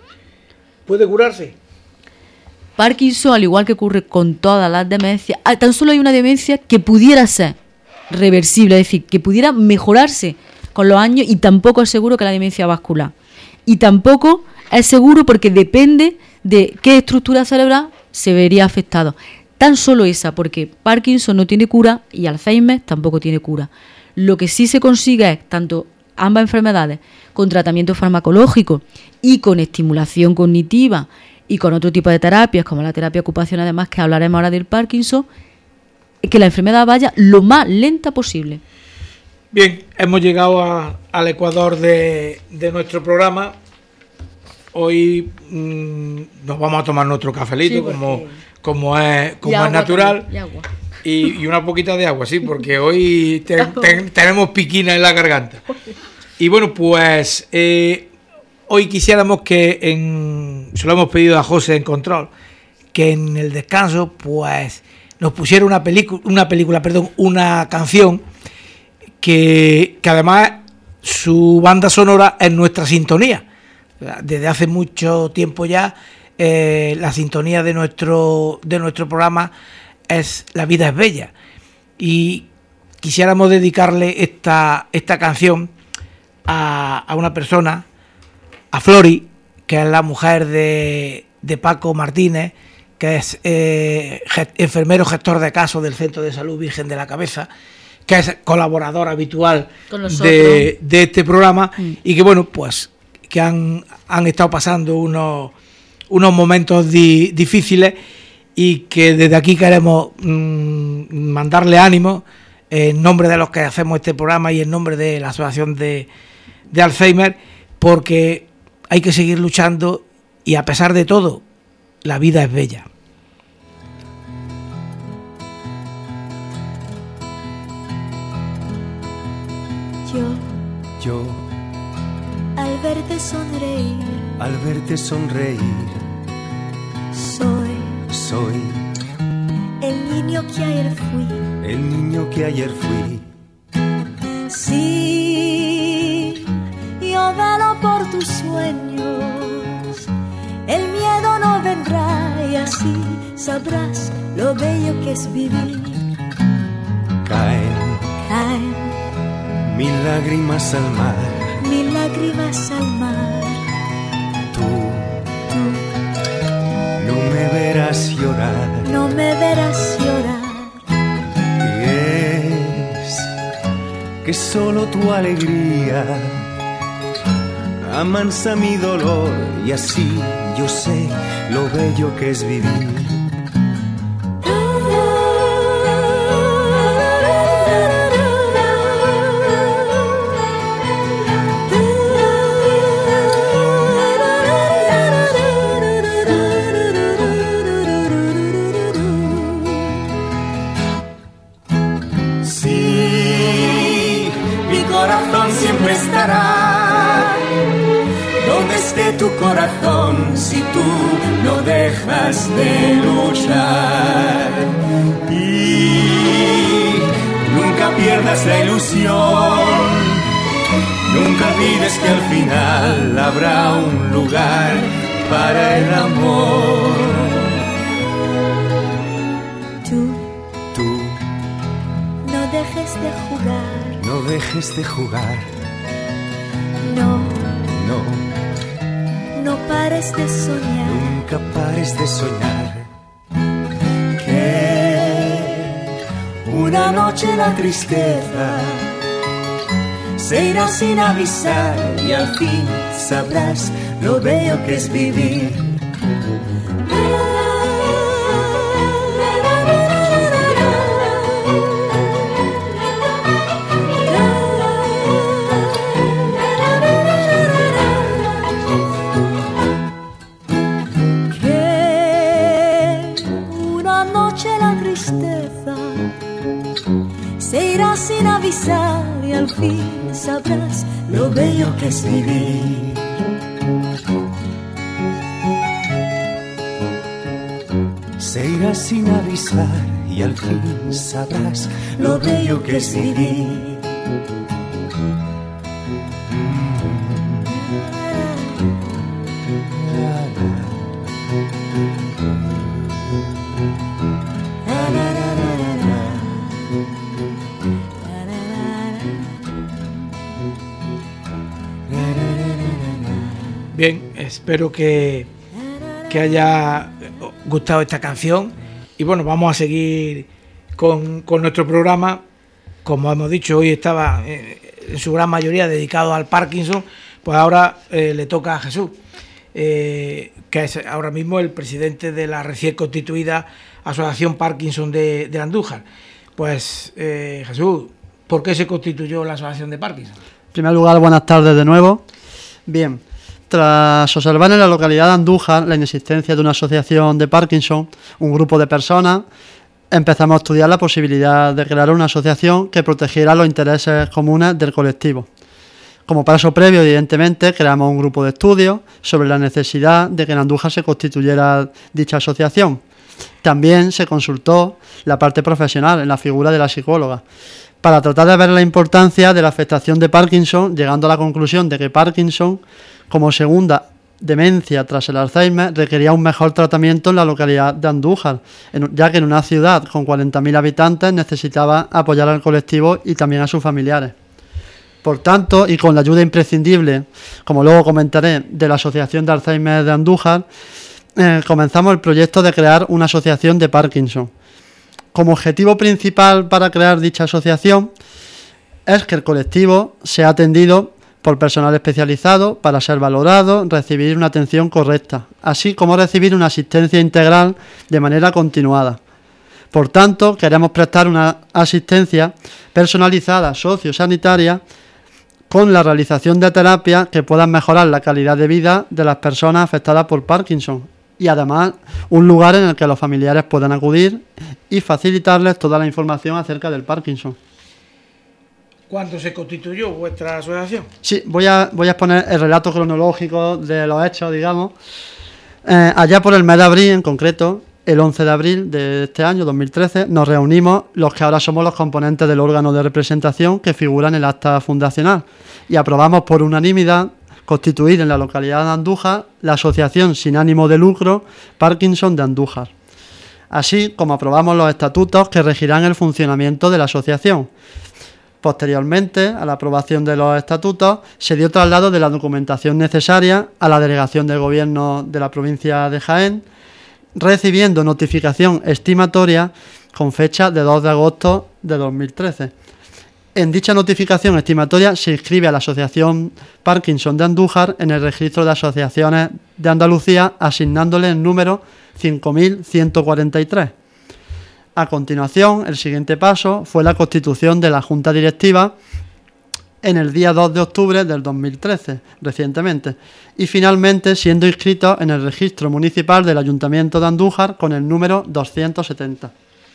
¿Puede curarse? Parkinson, al igual que ocurre con todas las demencias, tan solo hay una demencia que pudiera ser reversible, es decir, que pudiera mejorarse con los años, y tampoco es seguro que la demencia vascular. Y tampoco es seguro porque depende de qué estructura cerebral se vería afectado. Tan solo esa, porque Parkinson no tiene cura y Alzheimer tampoco tiene cura. Lo que sí se consigue es, tanto ambas enfermedades, con tratamiento farmacológico y con estimulación cognitiva y con otro tipo de terapias, como la terapia ocupacional, además, que hablaremos ahora del Parkinson, que la enfermedad vaya lo más lenta posible. Bien, hemos llegado a, al ecuador de, de nuestro programa. Hoy mmm, nos vamos a tomar nuestro cafelito, sí, como, como es, como es natural. Y, agua. Y, y una poquita de agua, sí, porque hoy te, te, tenemos piquina en la garganta. Y bueno, pues eh, hoy quisiéramos que, en, se lo hemos pedido a José en control, que en el descanso pues nos pusiera una película, una película, perdón, una canción que, que además su banda sonora es nuestra sintonía. Desde hace mucho tiempo ya eh, la sintonía de nuestro, de nuestro programa es La vida es bella. Y quisiéramos dedicarle esta, esta canción a, a una persona a Flori, que es la mujer de, de Paco Martínez, que es eh, enfermero gestor de casos del Centro de Salud Virgen de la Cabeza, que es colaborador habitual de, de este programa, mm. y que bueno, pues que han, han estado pasando unos, unos momentos di, difíciles, y que desde aquí queremos mmm, mandarle ánimo en nombre de los que hacemos este programa y en nombre de la Asociación de, de Alzheimer, porque hay que seguir luchando y a pesar de todo, la vida es bella. Yo, yo, al verte sonreír, al verte sonreír, soy, soy el niño que ayer fui, el niño que ayer fui. Sí, yo velo por tus sueños, el miedo no vendrá y así sabrás lo bello que es vivir. Caen, caen mil lágrimas al mar, mil lágrimas al mar. Tú, tú, no me verás llorar, no me verás llorar. Y es que solo tu alegría amansa mi dolor y así yo sé lo bello que es vivir. Siempre estará donde esté tu corazón si tú no dejas de luchar. Y nunca pierdas la ilusión, nunca olvides que al final habrá un lugar para el amor. Tú, tú, no dejes de jugar. No dejes de jugar. No, no, no pares de soñar. Nunca pares de soñar. Que una noche la tristeza se irá sin avisar y al fin sabrás lo bello que es vivir. Sin avisar y al fin sabrás lo bello que es vivir. Se irá sin avisar y al fin sabrás lo bello que es vivir. Bien, espero que, que haya gustado esta canción y bueno, vamos a seguir con, con nuestro programa. Como hemos dicho, hoy estaba eh, en su gran mayoría dedicado al Parkinson, pues ahora eh, le toca a Jesús, eh, que es ahora mismo el presidente de la recién constituida Asociación Parkinson de, de Andújar. Pues eh, Jesús, ¿por qué se constituyó la Asociación de Parkinson? En primer lugar, buenas tardes de nuevo. Bien. Tras observar en la localidad de Andújar la inexistencia de una asociación de Parkinson, un grupo de personas, empezamos a estudiar la posibilidad de crear una asociación que protegiera los intereses comunes del colectivo. Como paso previo, evidentemente, creamos un grupo de estudios sobre la necesidad de que en Andújar se constituyera dicha asociación. También se consultó la parte profesional en la figura de la psicóloga, para tratar de ver la importancia de la afectación de Parkinson, llegando a la conclusión de que Parkinson, como segunda demencia tras el Alzheimer, requería un mejor tratamiento en la localidad de Andújar, ya que en una ciudad con cuarenta mil habitantes necesitaba apoyar al colectivo y también a sus familiares. Por tanto, y con la ayuda imprescindible, como luego comentaré, de la Asociación de Alzheimer de Andújar, eh, comenzamos el proyecto de crear una asociación de Parkinson. Como objetivo principal para crear dicha asociación es que el colectivo sea atendido por personal especializado para ser valorado, recibir una atención correcta, así como recibir una asistencia integral de manera continuada. Por tanto, queremos prestar una asistencia personalizada sociosanitaria con la realización de terapias que puedan mejorar la calidad de vida de las personas afectadas por Parkinson y además un lugar en el que los familiares puedan acudir y facilitarles toda la información acerca del Parkinson. ¿Cuándo se constituyó vuestra asociación? Sí, voy a, voy a exponer el relato cronológico de los hechos, digamos. Eh, allá por el mes de abril, en concreto, el once de abril de este año, dos mil trece, nos reunimos los que ahora somos los componentes del órgano de representación que figura en el acta fundacional y aprobamos por unanimidad constituir en la localidad de Andújar la Asociación sin ánimo de lucro Parkinson de Andújar, así como aprobamos los estatutos que regirán el funcionamiento de la asociación. Posteriormente, a la aprobación de los estatutos, se dio traslado de la documentación necesaria a la delegación del Gobierno de la provincia de Jaén, recibiendo notificación estimatoria con fecha de dos de agosto de dos mil trece. En dicha notificación estimatoria se inscribe a la Asociación Parkinson de Andújar en el registro de asociaciones de Andalucía, asignándole el número cinco mil ciento cuarenta y tres. A continuación, el siguiente paso fue la constitución de la Junta Directiva en el día dos de octubre del dos mil trece, recientemente, y finalmente siendo inscrito en el registro municipal del Ayuntamiento de Andújar con el número doscientos setenta.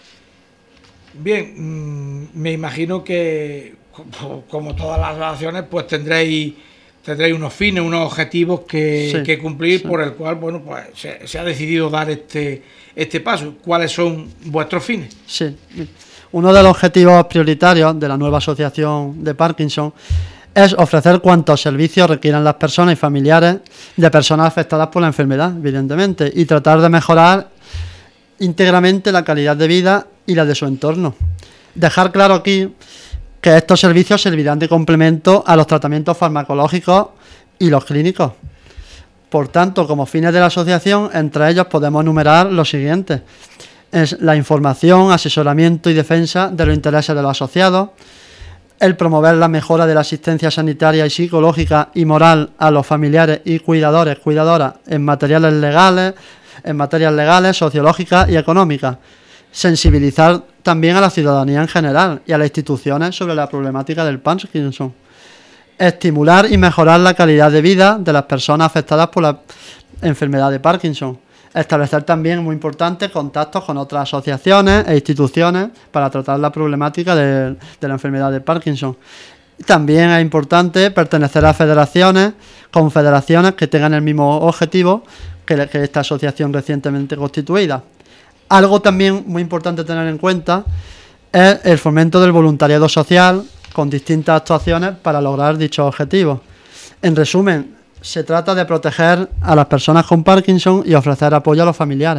Bien, mmm, me imagino que, como, como todas las asociaciones, pues tendréis tendréis unos fines, unos objetivos que, sí, que cumplir, sí, por el cual, bueno, pues se, se ha decidido dar este, este paso. ¿Cuáles son vuestros fines? Sí, uno de los objetivos prioritarios de la nueva asociación de Parkinson es ofrecer cuantos servicios requieran las personas y familiares de personas afectadas por la enfermedad, evidentemente, y tratar de mejorar íntegramente la calidad de vida y la de su entorno. Dejar claro aquí que estos servicios servirán de complemento a los tratamientos farmacológicos y los clínicos. Por tanto, como fines de la asociación, entre ellos podemos enumerar los siguientes: es la información, asesoramiento y defensa de los intereses de los asociados, el promover la mejora de la asistencia sanitaria y psicológica y moral a los familiares y cuidadores, cuidadoras en materiales legales, en materias legales, sociológicas y económicas, sensibilizar también a la ciudadanía en general y a las instituciones sobre la problemática del Parkinson, estimular y mejorar la calidad de vida de las personas afectadas por la enfermedad de Parkinson, establecer también, muy importante, contactos con otras asociaciones e instituciones para tratar la problemática de, de la enfermedad de Parkinson. También es importante pertenecer a federaciones, confederaciones que tengan el mismo objetivo que, que esta asociación recientemente constituida. Algo también muy importante tener en cuenta es el fomento del voluntariado social con distintas actuaciones para lograr dichos objetivos. En resumen, se trata de proteger a las personas con Parkinson y ofrecer apoyo a los familiares.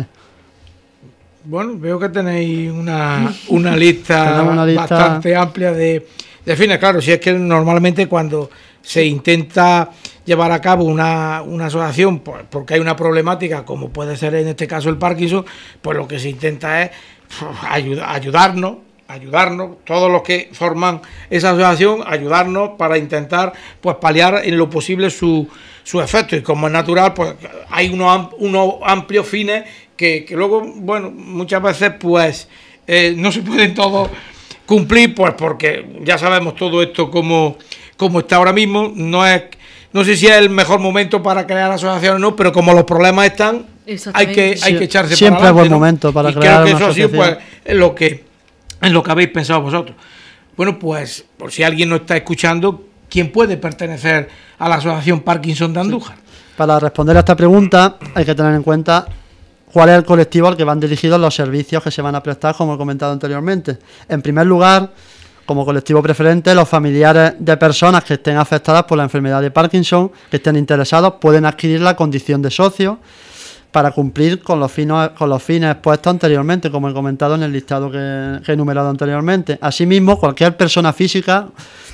Bueno, veo que tenéis una, una, lista, una lista bastante amplia de, de fines. Claro, si es que normalmente cuando se intenta llevar a cabo una, una asociación, pues, porque hay una problemática, como puede ser en este caso el Parkinson, pues lo que se intenta es pues, ayudar, ayudarnos, ayudarnos, todos los que forman esa asociación, ayudarnos para intentar pues paliar en lo posible su, su efecto. Y como es natural, pues hay unos, unos amplios fines que, que luego, bueno, muchas veces pues eh, no se pueden todos cumplir, pues porque ya sabemos todo esto como, como está ahora mismo. No es No sé si es el mejor momento para crear asociaciones o no, pero como los problemas están, hay que, hay que echarse siempre para adelante. Siempre es buen ¿no? momento para y crear creo que una eso asociación. Sí, pues, es lo que, es lo que habéis pensado vosotros. Bueno, pues, por si alguien no está escuchando, ¿quién puede pertenecer a la Asociación Parkinson de Andújar? Sí. Para responder a esta pregunta, hay que tener en cuenta cuál es el colectivo al que van dirigidos los servicios que se van a prestar, como he comentado anteriormente. En primer lugar, como colectivo preferente, los familiares de personas que estén afectadas por la enfermedad de Parkinson, que estén interesados, pueden adquirir la condición de socio para cumplir con los fines, con los fines expuestos anteriormente, como he comentado en el listado que, que he enumerado anteriormente. Asimismo, cualquier persona física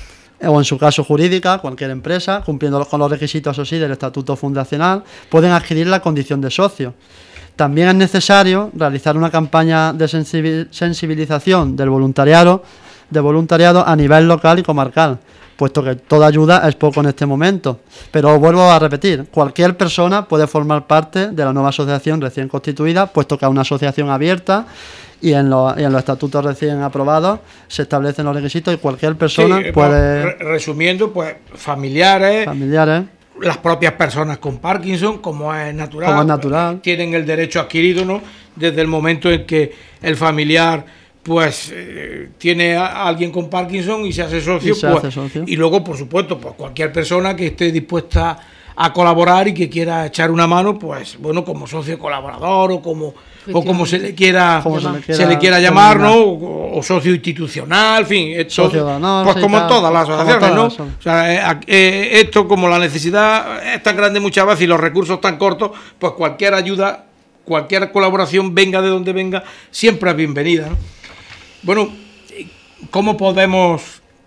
o en su caso jurídica, cualquier empresa, cumpliendo con los requisitos, eso sí, del estatuto fundacional, pueden adquirir la condición de socio. También es necesario realizar una campaña de sensibilización del voluntariado, de voluntariado a nivel local y comarcal, puesto que toda ayuda es poco en este momento. Pero vuelvo a repetir, cualquier persona puede formar parte de la nueva asociación recién constituida, puesto que es una asociación abierta y en, los, y en los estatutos recién aprobados se establecen los requisitos y cualquier persona sí, puede... Resumiendo, pues familiares... Familiares... Las propias personas con Parkinson, como es natural, como es natural. tienen el derecho adquirido, ¿no? Desde el momento en que el familiar pues eh, tiene a alguien con Parkinson y se hace socio, y, se pues, hace socio. Y luego, por supuesto, pues cualquier persona que esté dispuesta a colaborar y que quiera echar una mano, pues bueno, como socio colaborador o como o como se le quiera, como se le quiera, se le quiera llamar, ¿no? O, o socio institucional, en fin, esto, socio de honor, pues sí, como en todas las asociaciones, ¿no? Son. O sea, eh, eh, esto como la necesidad es tan grande muchas veces y los recursos tan cortos, pues cualquier ayuda, cualquier colaboración, venga de donde venga, siempre es bienvenida, ¿no? Bueno, ¿cómo podemos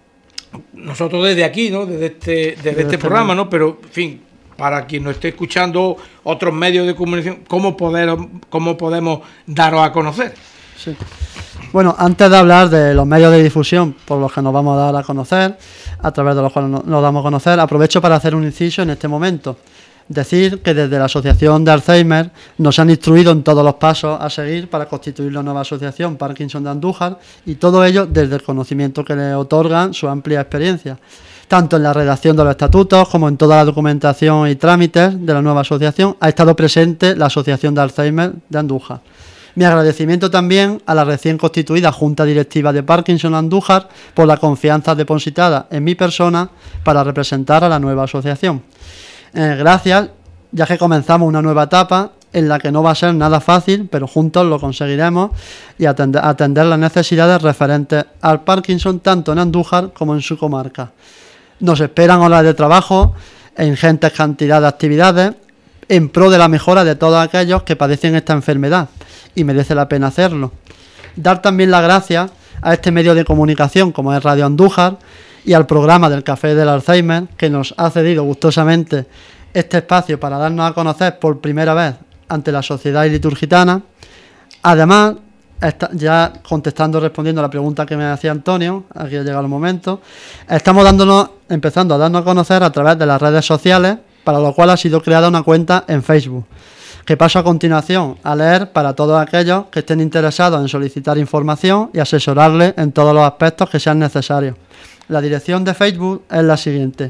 nosotros desde aquí, ¿no? Desde este, desde desde este programa, ¿no? Pero, en fin, para quien nos esté escuchando otros medios de comunicación, ¿cómo, poder, cómo podemos daros a conocer? Sí. Bueno, antes de hablar de los medios de difusión por los que nos vamos a dar a conocer, a través de los cuales nos damos a conocer, aprovecho para hacer un inciso en este momento. Decir que desde la Asociación de Alzheimer nos han instruido en todos los pasos a seguir para constituir la nueva asociación Parkinson de Andújar, y todo ello desde el conocimiento que le otorgan su amplia experiencia, tanto en la redacción de los estatutos como en toda la documentación y trámites de la nueva asociación. Ha estado presente la Asociación de Alzheimer de Andújar. Mi agradecimiento también a la recién constituida Junta Directiva de Parkinson Andújar por la confianza depositada en mi persona para representar a la nueva asociación. Eh, gracias, ya que comenzamos una nueva etapa en la que no va a ser nada fácil, pero juntos lo conseguiremos, y atender, atender las necesidades referentes al Parkinson tanto en Andújar como en su comarca. Nos esperan horas de trabajo e ingentes cantidades de actividades en pro de la mejora de todos aquellos que padecen esta enfermedad, y merece la pena hacerlo. Dar también las gracias a este medio de comunicación como es Radio Andújar y al programa del Café del Alzheimer, que nos ha cedido gustosamente este espacio para darnos a conocer por primera vez ante la sociedad iliturgitana. Además, está, ya contestando, respondiendo a la pregunta que me hacía Antonio, aquí ha llegado el momento, estamos dándonos, empezando a darnos a conocer a través de las redes sociales, para lo cual ha sido creada una cuenta en Facebook, que paso a continuación a leer para todos aquellos que estén interesados en solicitar información y asesorarles en todos los aspectos que sean necesarios. La dirección de Facebook es la siguiente: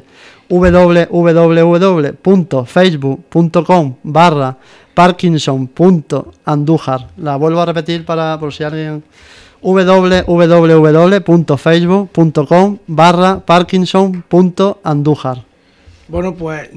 w w w punto facebook punto com barra parkinson punto andújar. La vuelvo a repetir para por si alguien... w w w punto facebook punto com barra parkinson punto andújar. Bueno, pues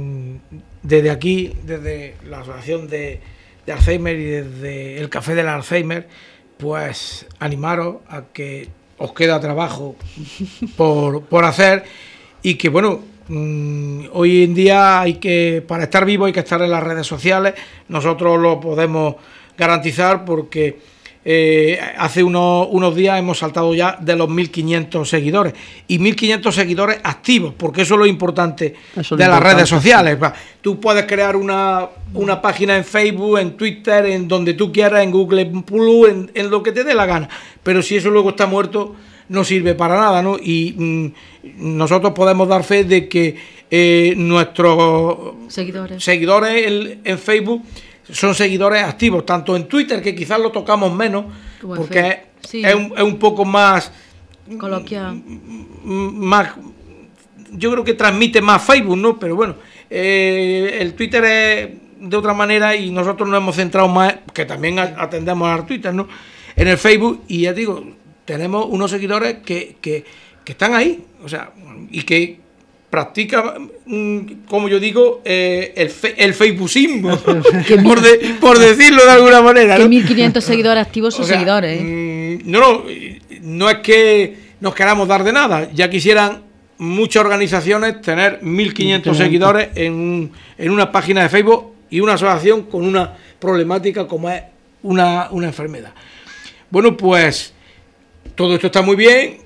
desde aquí, desde la Asociación de, de Alzheimer y desde el Café del Alzheimer, pues animaros a que os queda trabajo por, por hacer, y que bueno, mmm, hoy en día hay que, para estar vivo hay que estar en las redes sociales. Nosotros lo podemos garantizar porque eh, hace unos, unos días hemos saltado ya de los mil quinientos seguidores, y mil quinientos seguidores activos, porque eso es lo importante eso de las importante. redes sociales. Tú puedes crear una, una página en Facebook, en Twitter, en donde tú quieras, en Google Plus, en, en lo que te dé la gana, pero si eso luego está muerto no sirve para nada, ¿no? Y mmm, nosotros podemos dar fe de que eh, nuestros seguidores, seguidores en, en Facebook son seguidores activos, tanto en Twitter, que quizás lo tocamos menos, como porque sí. es, un, es un poco más coloquial, más, yo creo que transmite más Facebook, ¿no? Pero bueno, eh, el Twitter es de otra manera, y nosotros nos hemos centrado más, que también atendemos al Twitter, ¿no?, en el Facebook, y ya digo, tenemos unos seguidores que, que, que están ahí, o sea, y que practican, como yo digo, eh, el, fe, el facebookismo, por, de, por decirlo de alguna manera, ¿no? Que mil quinientos seguidores activos son, o sea, seguidores, ¿eh? Mmm, no, no, no es que nos queramos dar de nada, ya quisieran muchas organizaciones tener mil quinientos seguidores en, un, en una página de Facebook y una asociación con una problemática como es una, una enfermedad. Bueno, pues todo esto está muy bien,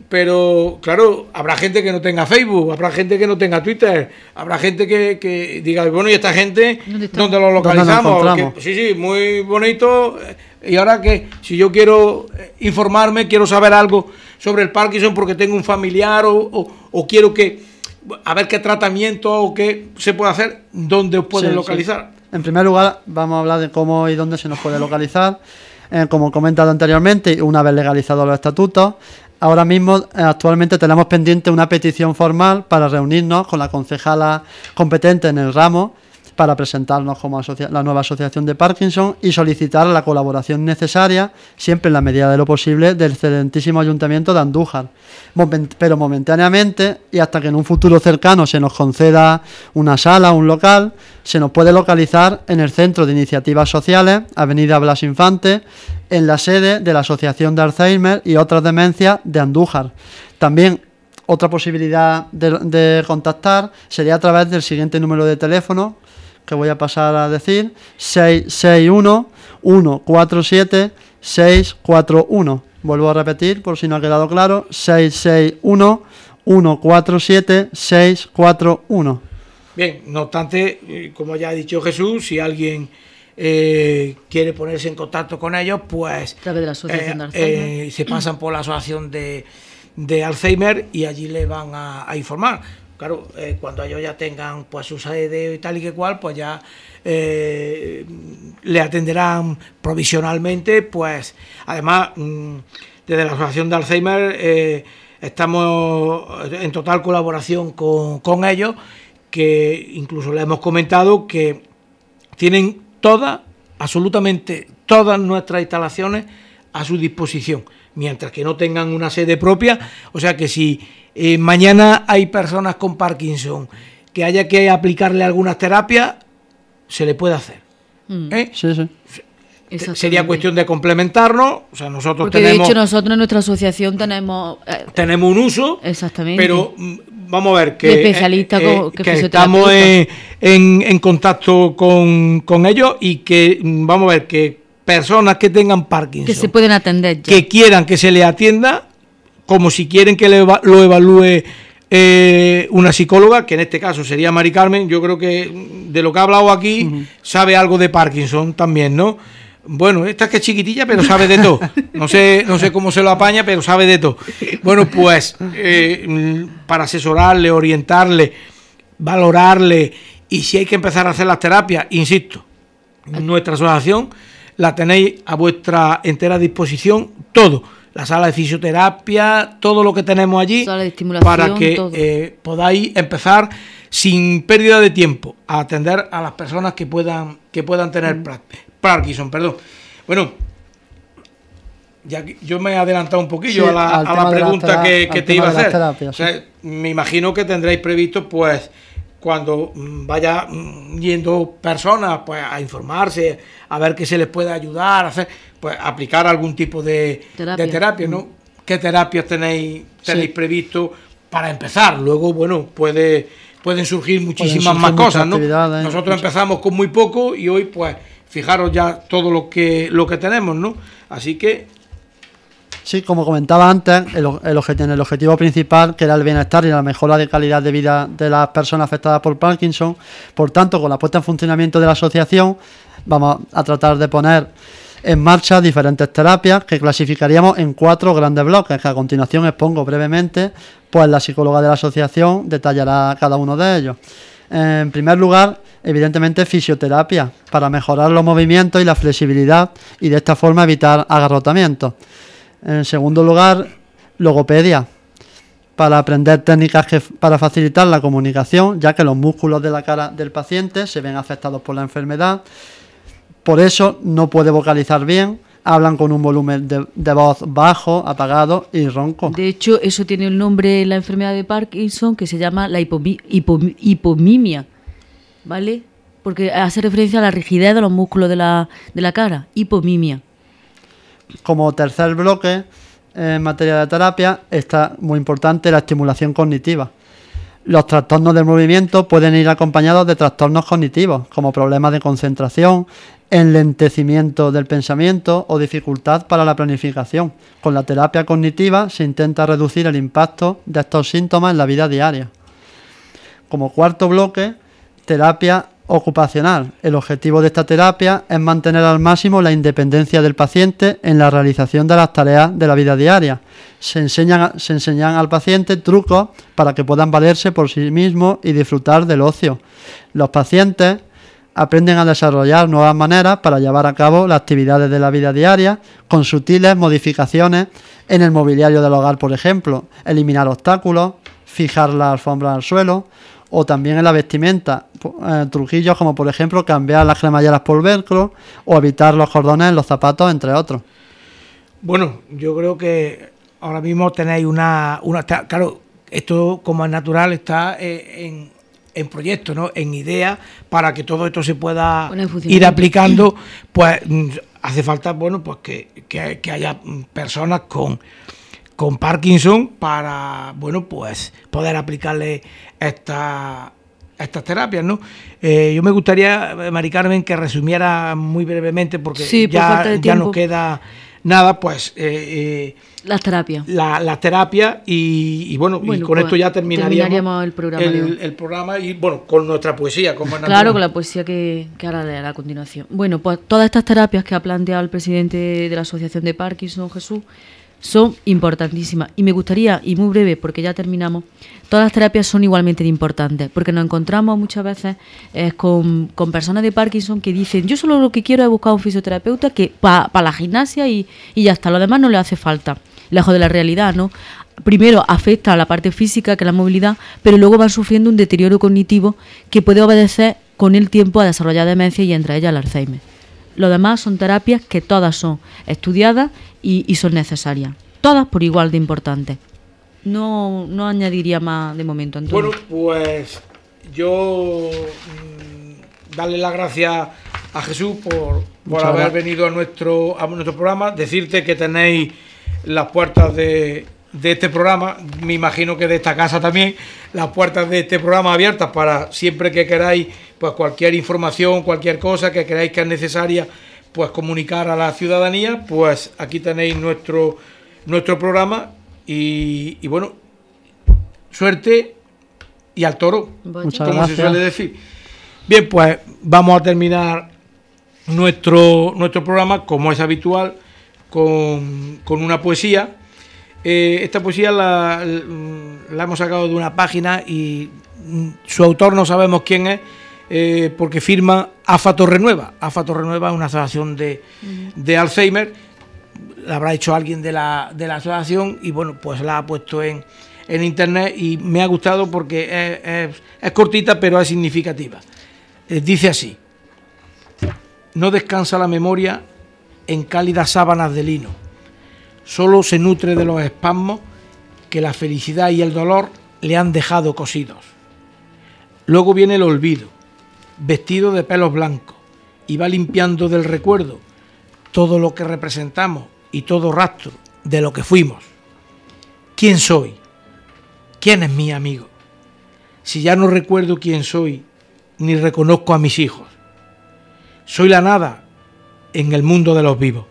pero claro, habrá gente que no tenga Facebook, habrá gente que no tenga Twitter, habrá gente que, que diga, bueno, ¿y esta gente dónde, ¿dónde lo localizamos? ¿Dónde que, sí, sí, muy bonito. Y ahora que si yo quiero informarme, quiero saber algo sobre el Parkinson porque tengo un familiar o, o, o quiero que a ver qué tratamiento o qué se puede hacer, ¿dónde os pueden sí, localizar? Sí. En primer lugar, vamos a hablar de cómo y dónde se nos puede localizar. Eh, como he comentado anteriormente, una vez legalizados los estatutos, ahora mismo, eh, actualmente tenemos pendiente una petición formal para reunirnos con la concejala competente en el ramo para presentarnos como asocia- la nueva asociación de Parkinson y solicitar la colaboración necesaria, siempre en la medida de lo posible, del excelentísimo Ayuntamiento de Andújar. Moment- pero momentáneamente, y hasta que en un futuro cercano se nos conceda una sala, un local, se nos puede localizar en el Centro de Iniciativas Sociales, Avenida Blas Infante, en la sede de la Asociación de Alzheimer y otras demencias de Andújar. También otra posibilidad de, de contactar sería a través del siguiente número de teléfono, que voy a pasar a decir, seis seis uno, uno cuatro siete, seis cuatro uno. Vuelvo a repetir por si no ha quedado claro, seis seis uno, uno cuatro siete, seis cuatro uno. Bien, no obstante, como ya ha dicho Jesús, si alguien eh, quiere ponerse en contacto con ellos, pues a través de la asociación eh, de Alzheimer. Eh, se pasan por la asociación de, de Alzheimer y allí le van a, a informar. Claro, eh, cuando ellos ya tengan pues su sede y tal y que cual, pues ya eh, le atenderán provisionalmente. Pues además, mmm, desde la Asociación de Alzheimer eh, estamos en total colaboración con, con ellos, que incluso le hemos comentado que tienen todas, absolutamente todas nuestras instalaciones a su disposición, mientras que no tengan una sede propia. O sea que si eh, mañana hay personas con Parkinson que haya que aplicarle algunas terapias, se le puede hacer. Mm. ¿Eh? Sí, sí. Sería cuestión de complementarnos. O sea, nosotros Porque tenemos, de hecho nosotros en nuestra asociación tenemos eh, tenemos un uso, exactamente, pero vamos a ver que, de especialista eh, eh, que, que estamos en, en, en contacto con, con ellos y que vamos a ver que personas que tengan Parkinson, que se pueden atender ya, que quieran que se les atienda, como si quieren que le, lo evalúe eh, una psicóloga, que en este caso sería Mari Carmen. Yo creo que de lo que ha hablado aquí uh-huh. sabe algo de Parkinson también, ¿no? Bueno, esta es que es chiquitilla, pero sabe de todo. No sé, no sé cómo se lo apaña, pero sabe de todo. Bueno, pues eh, para asesorarle, orientarle, valorarle, y si hay que empezar a hacer las terapias, insisto, nuestra asociación la tenéis a vuestra entera disposición, todo, la sala de fisioterapia, todo lo que tenemos allí, sala de estimulación, para que eh, podáis empezar sin pérdida de tiempo a atender a las personas que puedan que puedan tener mm. Parkinson, perdón. Bueno, ya que yo me he adelantado un poquillo sí, a la, a la pregunta tera- que, que te iba a hacer. Terapias, o sea, sí. Me imagino que tendréis previsto, pues, cuando vaya yendo personas pues a informarse, a ver qué se les puede ayudar, a hacer, pues aplicar algún tipo de terapia, de terapia ¿no? ¿Qué terapias tenéis, tenéis sí. previsto para empezar? Luego, bueno, puede, pueden surgir muchísimas pueden surgir más cosas, ¿no? Nosotros muchas. empezamos con muy poco y hoy, pues, fijaros ya todo lo que lo que tenemos, ¿no? Así que sí, como comentaba antes, el, el, objetivo, el objetivo principal, que era el bienestar y la mejora de calidad de vida de las personas afectadas por Parkinson. Por tanto, con la puesta en funcionamiento de la asociación, vamos a tratar de poner en marcha diferentes terapias que clasificaríamos en cuatro grandes bloques, que a continuación expongo brevemente, pues la psicóloga de la asociación detallará cada uno de ellos. En primer lugar, evidentemente, fisioterapia, para mejorar los movimientos y la flexibilidad y de esta forma evitar agarrotamientos. En segundo lugar, logopedia, para aprender técnicas que, para facilitar la comunicación, ya que los músculos de la cara del paciente se ven afectados por la enfermedad. Por eso no puede vocalizar bien, hablan con un volumen de, de voz bajo, apagado y ronco. De hecho, eso tiene el nombre en la enfermedad de Parkinson, que se llama la hipomi- hipo- hipomimia, ¿vale? Porque hace referencia a la rigidez de los músculos de la, de la cara, hipomimia. Como tercer bloque, en materia de terapia, está muy importante la estimulación cognitiva. Los trastornos del movimiento pueden ir acompañados de trastornos cognitivos, como problemas de concentración enlentecimiento del pensamiento o dificultad para la planificación. Con la terapia cognitiva se intenta reducir el impacto de estos síntomas en la vida diaria. Como cuarto bloque, terapia ocupacional. El objetivo de esta terapia es mantener al máximo la independencia del paciente en la realización de las tareas de la vida diaria. Se enseñan, se enseñan al paciente trucos para que puedan valerse por sí mismos y disfrutar del ocio. Los pacientes aprenden a desarrollar nuevas maneras para llevar a cabo las actividades de la vida diaria con sutiles modificaciones en el mobiliario del hogar, por ejemplo, eliminar obstáculos, fijar la alfombra al suelo, o también en la vestimenta, eh, truquillos como por ejemplo cambiar las cremalleras por velcro o evitar los cordones en los zapatos, entre otros. Bueno, yo creo que ahora mismo tenéis una... una claro, esto como es natural está eh, en, en proyecto, ¿no? En idea, para que todo esto se pueda ir aplicando, pues hace falta, bueno, pues que, que, que haya personas con... con Parkinson para, bueno, pues poder aplicarle esta, estas terapias, ¿no? Eh, yo me gustaría, Mari Carmen, que resumiera muy brevemente, porque sí, ya, por ya no queda nada, pues... Eh, eh, las terapias. La, las terapias y, y, bueno, bueno, y con pues, esto ya terminaríamos, terminaríamos el, programa, el, el programa y, bueno, con nuestra poesía. Con claro, con la poesía que, que ahora leeré a continuación. Bueno, pues todas estas terapias que ha planteado el presidente de la Asociación de Parkinson, Jesús, son importantísimas y me gustaría, y muy breve porque ya terminamos, todas las terapias son igualmente importantes porque nos encontramos muchas veces eh, con, con personas de Parkinson que dicen yo solo lo que quiero es buscar un fisioterapeuta que para pa la gimnasia y, y ya está, lo demás no le hace falta, lejos de la realidad, ¿no? Primero afecta a la parte física, que es la movilidad, pero luego van sufriendo un deterioro cognitivo que puede obedecer con el tiempo a desarrollar demencia y entre ellas el Alzheimer. Lo demás son terapias que todas son estudiadas y, y son necesarias. Todas por igual de importantes. No, no añadiría más de momento, Antonio. Bueno, pues yo mmm, darle las gracias a Jesús por, por haber gracias. venido a nuestro, a nuestro programa. Decirte que tenéis las puertas de, de este programa, me imagino que de esta casa también, las puertas de este programa abiertas para siempre que queráis, pues cualquier información, cualquier cosa que creáis que es necesaria, pues comunicar a la ciudadanía, pues aquí tenéis nuestro nuestro programa y, y bueno, suerte y al toro, Muchas como gracias. se suele decir. Bien, pues vamos a terminar nuestro nuestro programa, como es habitual, con, con una poesía. Eh, esta poesía la, la hemos sacado de una página y su autor no sabemos quién es, eh, porque firma AFA Torrenueva. AFA Torrenueva es una asociación de, de Alzheimer, la habrá hecho alguien de la, de la asociación y bueno, pues la ha puesto en, en internet y me ha gustado porque es, es, es cortita pero es significativa. Eh, dice así: no descansa la memoria en cálidas sábanas de lino, solo se nutre de los espasmos que la felicidad y el dolor le han dejado cosidos. Luego viene el olvido, vestido de pelos blancos, y va limpiando del recuerdo todo lo que representamos y todo rastro de lo que fuimos. ¿Quién soy? ¿Quién es mi amigo? Si ya no recuerdo quién soy, ni reconozco a mis hijos. Soy la nada en el mundo de los vivos.